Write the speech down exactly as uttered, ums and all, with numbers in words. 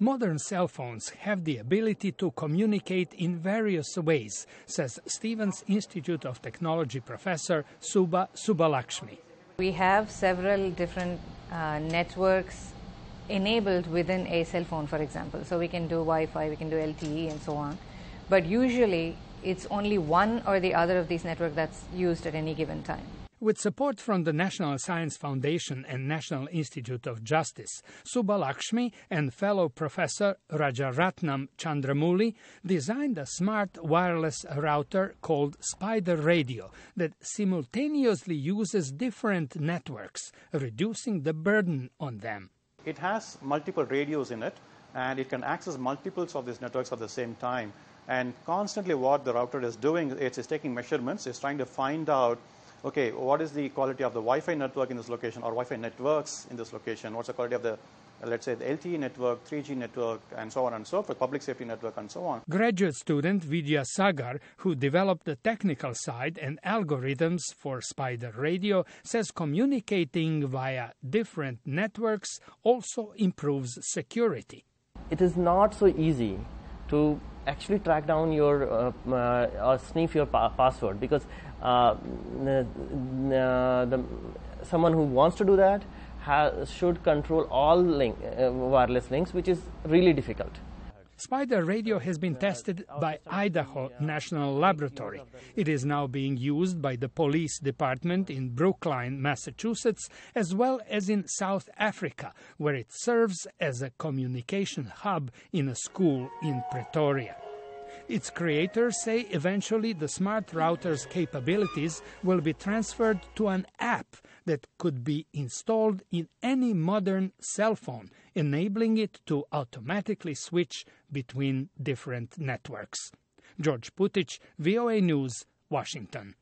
Modern cell phones have the ability to communicate in various ways, says Stevens Institute of Technology professor Subha Subbulakshmi. We have several different uh, networks enabled within a cell phone, for example. So we can do Wi-Fi, we can do L T E and so on. But usually it's only one or the other of these networks that's used at any given time. With support from the National Science Foundation and National Institute of Justice, Subbulakshmi and fellow professor Rajaratnam Chandramouli designed a smart wireless router called Spider Radio that simultaneously uses different networks, reducing the burden on them. It has multiple radios in it, and it can access multiples of these networks at the same time. And constantly what the router is doing, it's, it's taking measurements, it's trying to find out, okay, what is the quality of the Wi-Fi network in this location, or Wi-Fi networks in this location? What's the quality of the, uh, let's say, the L T E network, three G network, and so on and so forth, public safety network, and so on. Graduate student Vidya Sagar, who developed the technical side and algorithms for Spider Radio, says communicating via different networks also improves security. It is not so easy to actually track down your uh, uh, or sniff your pa password because uh, the, the, someone who wants to do that has, should control all link, uh, wireless links, which is really difficult. Spider Radio has been tested by Idaho National Laboratory. It is now being used by the police department in Brookline, Massachusetts, as well as in South Africa, where it serves as a communication hub in a school in Pretoria. Its creators say eventually the smart router's capabilities will be transferred to an app that could be installed in any modern cell phone, enabling it to automatically switch between different networks. George Putic, V O A News, Washington.